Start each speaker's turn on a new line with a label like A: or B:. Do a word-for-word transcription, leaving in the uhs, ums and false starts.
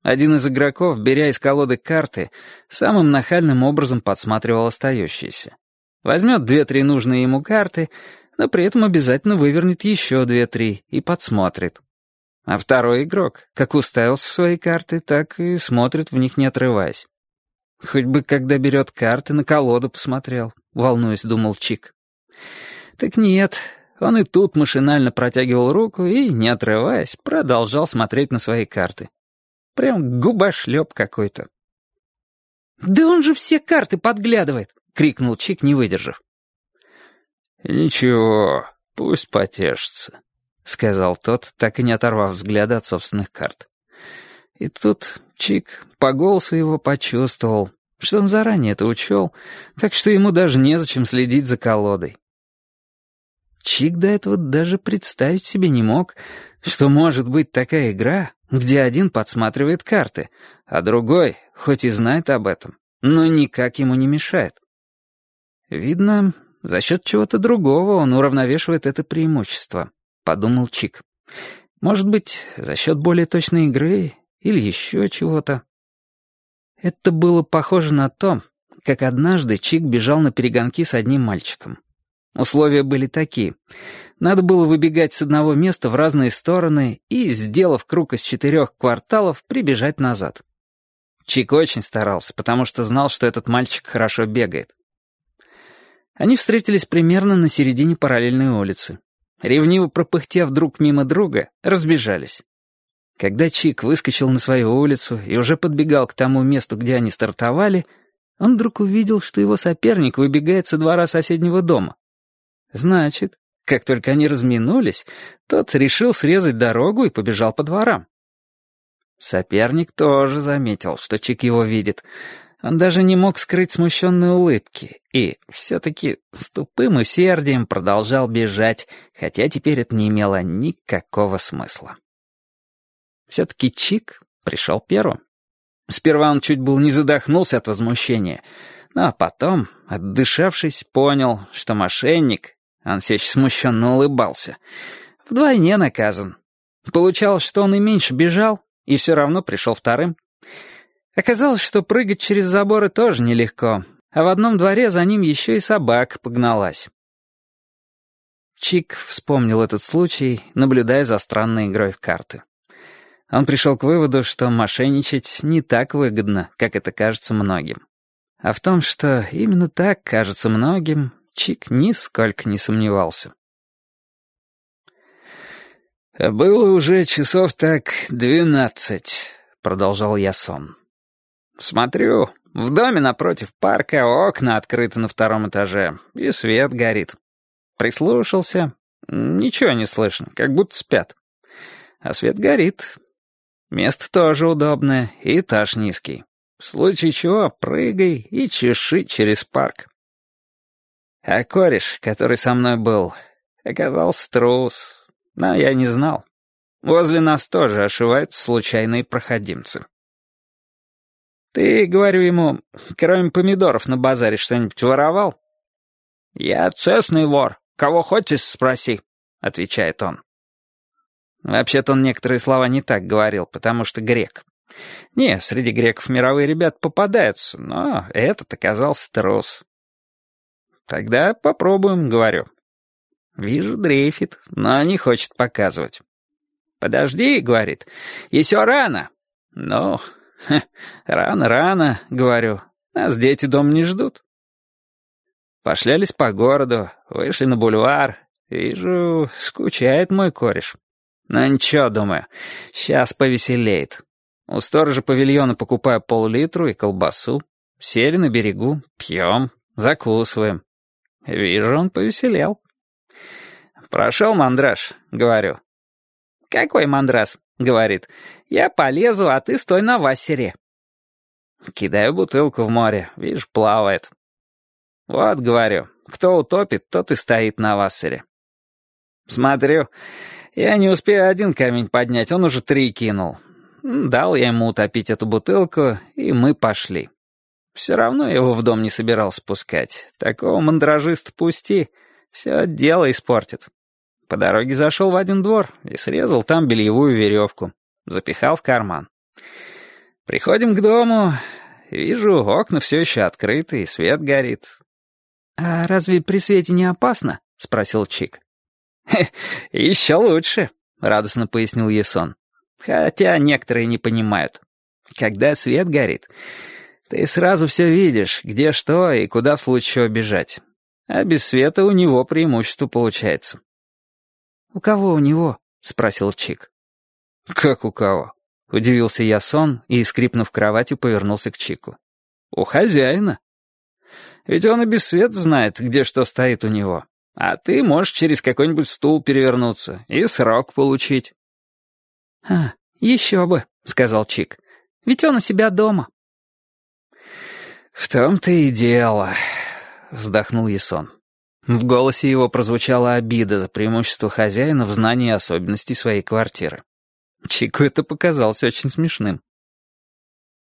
A: Один из игроков, беря из колоды карты, самым нахальным образом подсматривал остающиеся. Возьмет две-три нужные ему карты, но при этом обязательно вывернет еще две-три и подсмотрит. А второй игрок, как уставился в свои карты, так и смотрит в них, не отрываясь. Хоть бы, когда берет карты, на колоду посмотрел, волнуясь, думал Чик. Так нет, он и тут машинально протягивал руку и, не отрываясь, продолжал смотреть на свои карты. Прям губошлеп какой-то. «Да он же все карты подглядывает!» — крикнул Чик, не выдержав. «Ничего, пусть потешится», — сказал тот, так и не оторвав взгляда от собственных карт. И тут Чик по голосу его почувствовал, что он заранее это учел, так что ему даже незачем следить за колодой. Чик до этого даже представить себе не мог, что может быть такая игра, где один подсматривает карты, а другой, хоть и знает об этом, но никак ему не мешает. Видно, за счет чего-то другого он уравновешивает это преимущество, подумал Чик. Может быть, за счет более точной игры или еще чего-то. Это было похоже на то, как однажды Чик бежал на перегонки с одним мальчиком. Условия были такие. Надо было выбегать с одного места в разные стороны и, сделав круг из четырех кварталов, прибежать назад. Чик очень старался, потому что знал, что этот мальчик хорошо бегает. Они встретились примерно на середине параллельной улицы. Ревниво пропыхтев друг мимо друга, разбежались. Когда Чик выскочил на свою улицу и уже подбегал к тому месту, где они стартовали, он вдруг увидел, что его соперник выбегает со двора соседнего дома. Значит, как только они разминулись, тот решил срезать дорогу и побежал по дворам. Соперник тоже заметил, что Чик его видит. Он даже не мог скрыть смущенной улыбки и все-таки с тупым усердием продолжал бежать, хотя теперь это не имело никакого смысла. Все-таки Чик пришел первым. Сперва он чуть было не задохнулся от возмущения, но потом, отдышавшись, понял, что мошенник, он все еще смущенно улыбался, вдвойне наказан. Получалось, что он и меньше бежал, и все равно пришел вторым. Оказалось, что прыгать через заборы тоже нелегко, а в одном дворе за ним еще и собака погналась. Чик вспомнил этот случай, наблюдая за странной игрой в карты. Он пришел к выводу, что мошенничать не так выгодно, как это кажется многим. А в том, что именно так кажется многим, Чик нисколько не сомневался. «Было уже часов так двенадцать», — продолжал Ясон. «Смотрю, в доме напротив парка окна открыты на втором этаже, и свет горит. Прислушался, ничего не слышно, как будто спят. А свет горит. Место тоже удобное, и этаж низкий. В случае чего прыгай и чеши через парк. А кореш, который со мной был, оказался трус, но я не знал. Возле нас тоже ошиваются случайные проходимцы. Ты, говорю ему, кроме помидоров на базаре что-нибудь воровал? Я честный вор, кого хочешь спроси, отвечает он. Вообще-то он некоторые слова не так говорил, потому что грек. Не, среди греков мировые ребята попадаются, но этот оказался трус. Тогда попробуем, говорю. Вижу, дрейфит, но не хочет показывать. Подожди, говорит, еще рано. Ну, рано-рано, говорю, нас дети дома не ждут. Пошлялись по городу, вышли на бульвар. Вижу, скучает мой кореш. Но ничего, думаю, сейчас повеселеет. У сторожа павильона покупаю пол-литру и колбасу. Сели на берегу, пьем, закусываем. Вижу, он повеселел. «Прошел мандраж», — говорю. «Какой мандраж?» — говорит. «Я полезу, а ты стой на вассере». Кидаю бутылку в море, видишь, плавает. «Вот, — говорю, — кто утопит, тот и стоит на вассере». Смотрю, я не успею один камень поднять, он уже три кинул. Дал я ему утопить эту бутылку, и мы пошли. Все равно его в дом не собирался пускать. Такого мандражиста пусти, все дело испортит. По дороге зашел в один двор и срезал там бельевую веревку. Запихал в карман. Приходим к дому, вижу, окна все еще открыты, и свет горит. «А разве при свете не опасно?» — спросил Чик. «Еще лучше», — радостно пояснил Ясон. «Хотя некоторые не понимают. Когда свет горит, ты сразу все видишь, где что и куда в случае чего бежать. А без света у него преимущество получается». «У кого у него?» — спросил Чик. «Как у кого?» — удивился Ясон и, скрипнув кроватью, повернулся к Чику. «У хозяина. Ведь он и без света знает, где что стоит у него. А ты можешь через какой-нибудь стул перевернуться и срок получить». «А, еще бы», — сказал Чик. «Ведь он у себя дома». «В том-то и дело», — вздохнул Ясон. В голосе его прозвучала обида за преимущество хозяина в знании особенностей своей квартиры. Чику это показалось очень смешным.